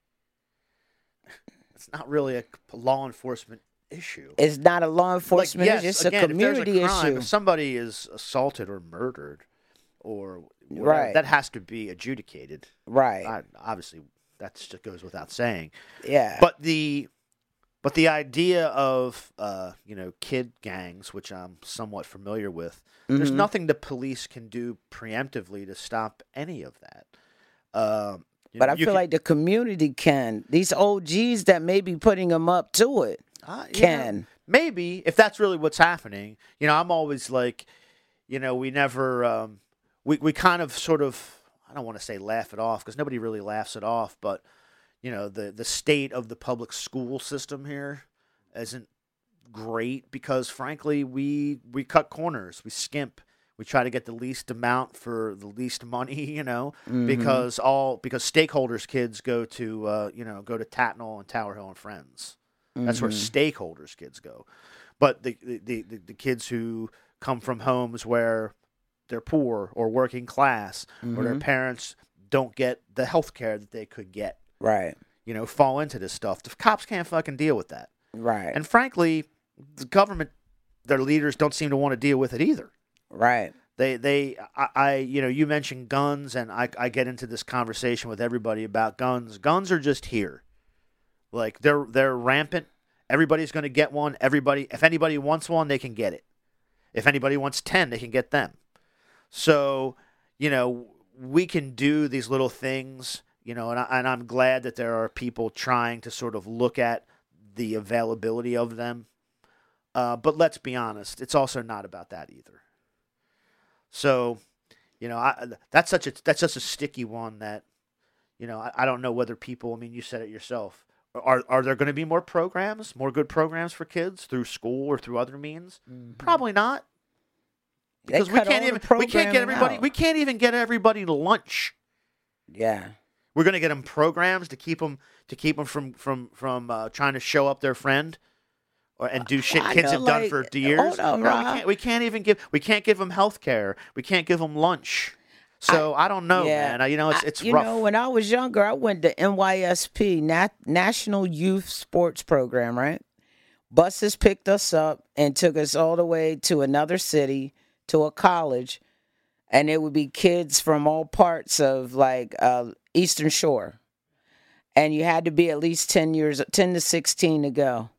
really a law enforcement issue. It's not a law enforcement yes, issue. It's again, a community if there's a crime, issue. If somebody is assaulted or murdered, or whatever, Right. that has to be adjudicated. Right. Obviously, that just goes without saying. Yeah. But the idea of you know, kid gangs, which I'm somewhat familiar with, there's Mhm. nothing the police can do preemptively to stop any of that. You But know, I you feel can- like the community can. These OGs that may be putting them up to it yeah, can. maybe, if that's really what's happening. You know, I'm always like, you know, we never we kind of sort of, I don't want to say laugh it off, because nobody really laughs it off, but you know, the state of the public school system here, isn't great because, frankly, we cut corners, we skimp, we try to get the least amount for the least money, because stakeholders' kids go to go to Tatnall and Tower Hill and Friends. That's where stakeholders' kids go. But the kids who come from homes where they're poor or working class, or their parents don't get the health care that they could get, Right. Fall into this stuff. The cops can't fucking deal with that. Right. And frankly, the government, their leaders don't seem to want to deal with it either. Right. You mentioned guns, and I get into this conversation with everybody about guns. Guns are just here. Like, they're rampant. Everybody's going to get one. If anybody wants one, they can get it. If anybody wants 10, they can get them. So, we can do these little things, and I'm glad that there are people trying to sort of look at the availability of them. But let's be honest, it's also not about that either. So, that's such a sticky one that, I don't know whether people, I mean, you said it yourself. Are there going to be more good programs for kids through school or through other means? Probably not. Because we can't even get everybody to lunch. Yeah. We're going to get them programs to keep them from trying to show up their friend and do shit kids have done for years. Hold on, Rob. We can't give them health care. We can't give them lunch. So I don't know, man. It's rough. When I was younger, I went to NYSP, National Youth Sports Program, right? Buses picked us up and took us all the way to another city, to a college, and it would be kids from all parts of Eastern Shore. And you had to be at least 10 to 16 to go.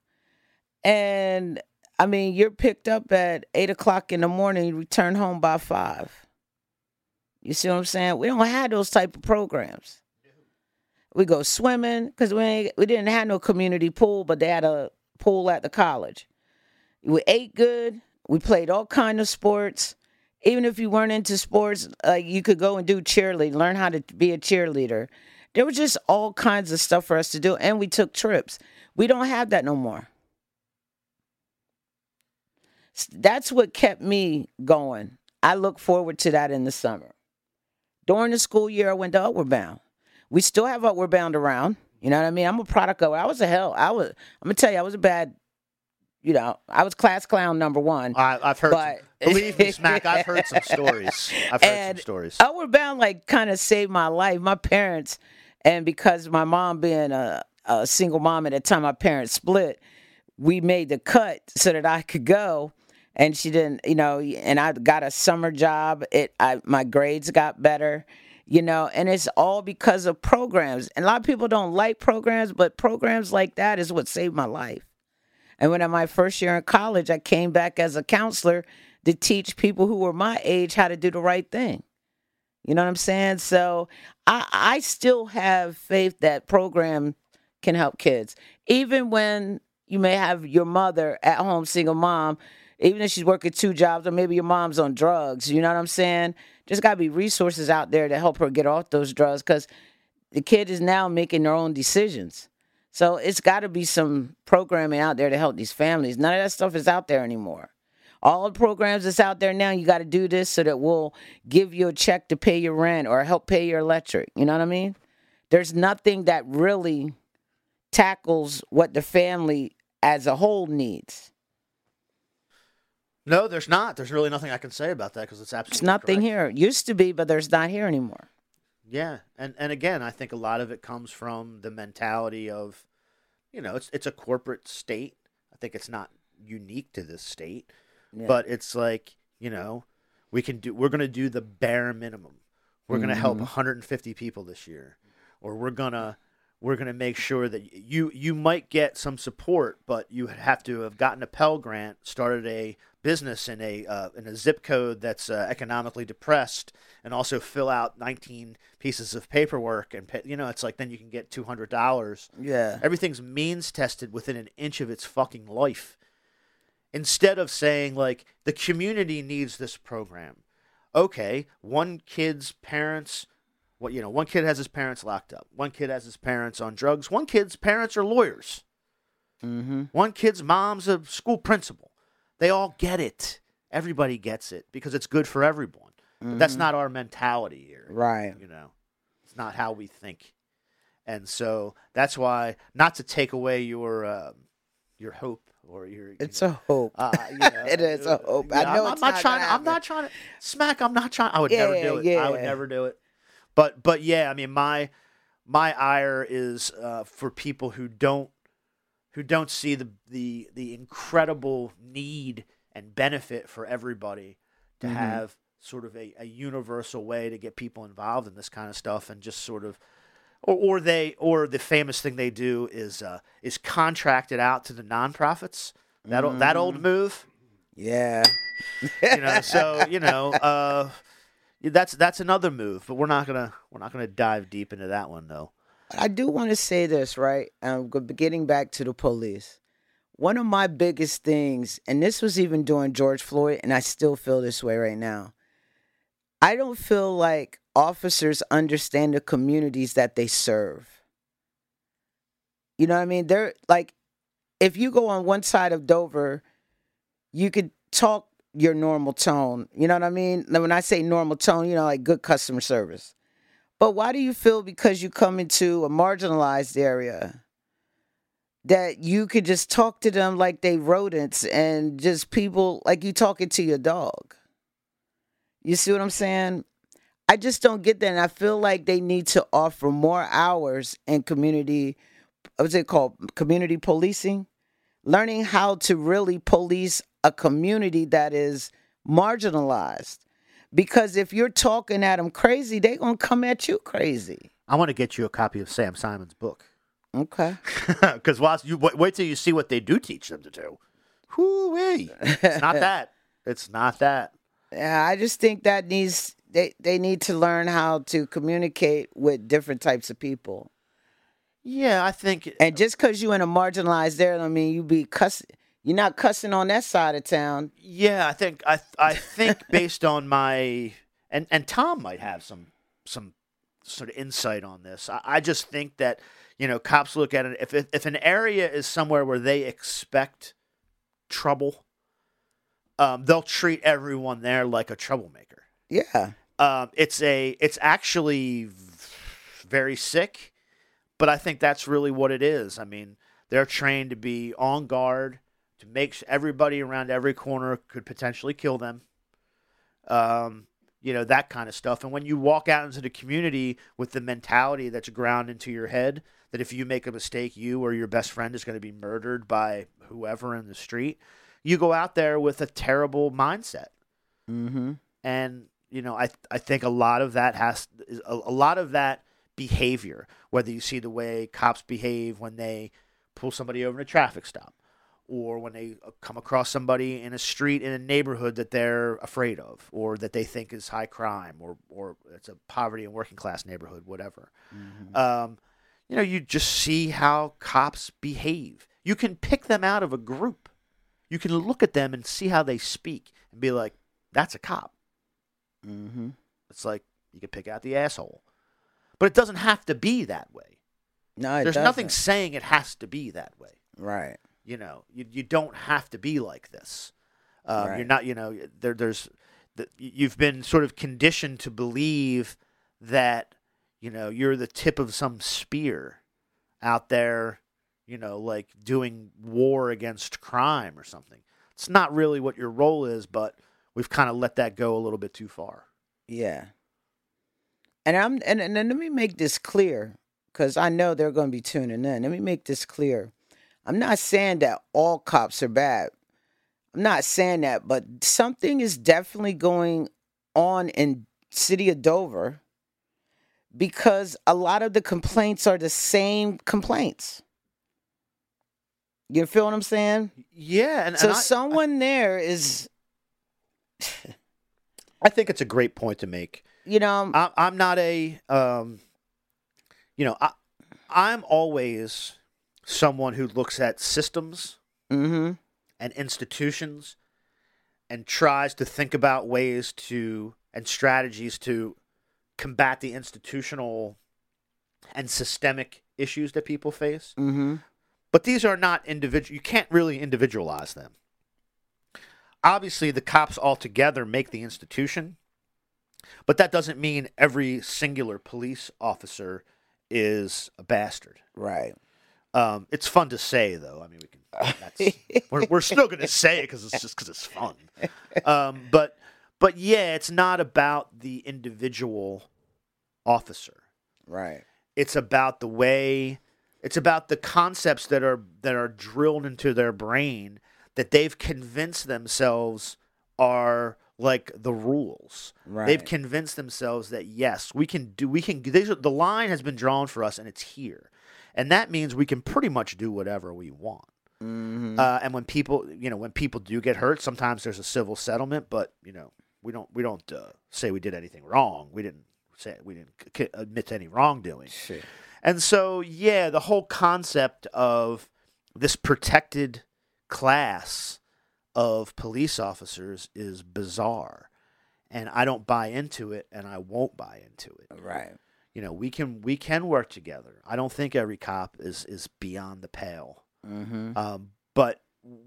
And I mean, you're picked up at 8:00 in the morning, you return home by 5. You see what I'm saying? We don't have those type of programs. We go swimming because we didn't have no community pool, but they had a pool at the college. We ate good. We played all kind of sports. Even if you weren't into sports, you could go and do cheerleading, learn how to be a cheerleader. There was just all kinds of stuff for us to do, and we took trips. We don't have that no more. That's what kept me going. I look forward to that in the summer. During the school year, I went to Upward Bound. We still have Upward Bound around. You know what I mean? I'm a product of it. I'm going to tell you, I was a bad, I was class clown number one. I've heard, believe me, Smack, I've heard some stories. Upward Bound, kind of saved my life. My parents, and because my mom being a single mom at the time, my parents split, we made the cut so that I could go. And she didn't, and I got a summer job. My grades got better, and it's all because of programs. And a lot of people don't like programs, but programs like that is what saved my life. And when in my first year in college, I came back as a counselor to teach people who were my age how to do the right thing. You know what I'm saying? So I still have faith that program can help kids. Even when you may have your mother at home, single mom, even if she's working 2 jobs, or maybe your mom's on drugs, you know what I'm saying? There's got to be resources out there to help her get off those drugs because the kid is now making their own decisions. So it's got to be some programming out there to help these families. None of that stuff is out there anymore. All the programs that's out there now, you got to do this so that we'll give you a check to pay your rent or help pay your electric. You know what I mean? There's nothing that really tackles what the family as a whole needs. No, there's not. There's really nothing I can say about that because it's absolutely It's nothing correct. here. It used to be, but there's not here anymore. Yeah, and again, I think a lot of it comes from the mentality of, it's a corporate state. I think it's not unique to this state, but it's like, we're going to do the bare minimum. We're going to help 150 people this year, or we're going to make sure that you might get some support, but you have to have gotten a Pell Grant, started a business in a zip code that's economically depressed, and also fill out 19 pieces of paperwork, and pay, it's like then you can get $200. Yeah, everything's means tested within an inch of its fucking life. Instead of saying the community needs this program. Okay, one kid's parents. One kid has his parents locked up. One kid has his parents on drugs. One kid's parents are lawyers. Mm-hmm. One kid's mom's a school principal. They all get it. Everybody gets it because it's good for everyone. But that's not our mentality here. Right. You know, it's not how we think. And so that's why, not to take away your hope or your. It's a hope. It is a hope. I know it's not trying. gonna I'm not trying to smack. I'm not trying. I would never do it. Yeah. I would never do it. But yeah, I mean, my ire is for people who don't see the incredible need and benefit for everybody to have sort of a universal way to get people involved in this kind of stuff, and just sort of, or the famous thing they do is contract it out to the nonprofits. That old move. Yeah. That's another move, but we're not gonna dive deep into that one though. I do want to say this, right? Getting back to the police. One of my biggest things, and this was even during George Floyd, and I still feel this way right now. I don't feel like officers understand the communities that they serve. You know what I mean? They're like, if you go on one side of Dover, you could talk your normal tone. You know what I mean? Now, when I say normal tone, like good customer service. But why do you feel because you come into a marginalized area that you could just talk to them like they rodents and just people like you talking to your dog? You see what I'm saying? I just don't get that. And I feel like they need to offer more hours in community, what's it called? Community policing. Learning how to really police a community that is marginalized. Because if you're talking at them crazy, they're going to come at you crazy. I want to get you a copy of Sam Simon's book. Okay. Because wait till you see what they do teach them to do. Whoo-wee. It's not that. It's not that. Yeah, I just think that they need to learn how to communicate with different types of people. Yeah, I think. And just because you're in a marginalized area, I mean, you're not cussing on that side of town. Yeah, I think based on my and Tom might have some sort of insight on this. I just think that cops look at it, if an area is somewhere where they expect trouble, they'll treat everyone there like a troublemaker. Yeah. It's actually very sick, but I think that's really what it is. I mean, they're trained to be on guard, to make everybody around every corner could potentially kill them. That kind of stuff. And when you walk out into the community with the mentality that's ground into your head, that if you make a mistake, you or your best friend is going to be murdered by whoever in the street, you go out there with a terrible mindset. Mm-hmm. And, I think a lot of that behavior, whether you see the way cops behave when they pull somebody over in a traffic stop, or when they come across somebody in a street in a neighborhood that they're afraid of, or that they think is high crime, or it's a poverty and working class neighborhood, whatever. Mm-hmm. You just see how cops behave. You can pick them out of a group. You can look at them and see how they speak and be like, that's a cop. Mm-hmm. It's like you can pick out the asshole. But it doesn't have to be that way. No, it There's doesn't. nothing saying it has to be that way. Right. You don't have to be like this. Right. You're not, you've been sort of conditioned to believe that, you're the tip of some spear out there, like doing war against crime or something. It's not really what your role is, but we've kind of let that go a little bit too far. Yeah. And let me make this clear, because I know they're going to be tuning in. Let me make this clear. I'm not saying that all cops are bad. I'm not saying that, but something is definitely going on in city of Dover, because a lot of the complaints are the same complaints. You feel what I'm saying? Yeah. So someone there is... I think it's a great point to make. I'm not I'm always someone who looks at systems Mm-hmm. and institutions and tries to think about ways and strategies to combat the institutional and systemic issues that people face. Mm-hmm. But these are not individual. You can't really individualize them. Obviously, the cops altogether make the institution, but that doesn't mean every singular police officer is a bastard. Right. It's fun to say, though. I mean, we're still going to say it because it's fun. But yeah, it's not about the individual officer. Right. It's about the way. It's about the concepts that are drilled into their brain that they've convinced themselves are like the rules. Right. They've convinced themselves that yes, we can. The line has been drawn for us, and it's here, and that means we can pretty much do whatever we want. Mm-hmm. And when people do get hurt, sometimes there's a civil settlement, but we don't say we did anything wrong. We didn't admit to any wrongdoing. Shit. And so, yeah, the whole concept of this protected class of police officers is bizarre, and I don't buy into it, and I won't buy into it. Right. We can work together. I don't think every cop is beyond the pale. Mm-hmm. But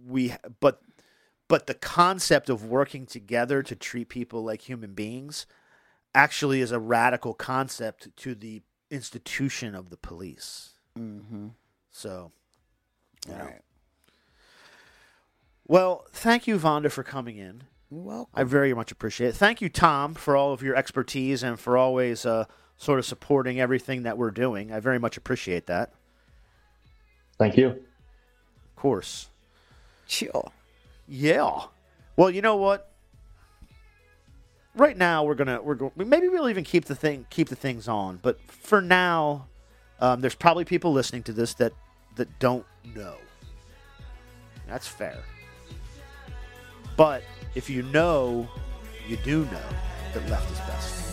the concept of working together to treat people like human beings actually is a radical concept to the institution of the police. Mm-hmm. So, Right. Well, thank you, Vonda, for coming in. You're welcome. I very much appreciate it. Thank you, Tom, for all of your expertise and for always sort of supporting everything that we're doing. I very much appreciate that. Thank you. Of course. Sure. Yeah. Well, you know what? Right now maybe we'll even keep the things on, but for now, there's probably people listening to this that don't know. That's fair. But if you know, you do know that left is best.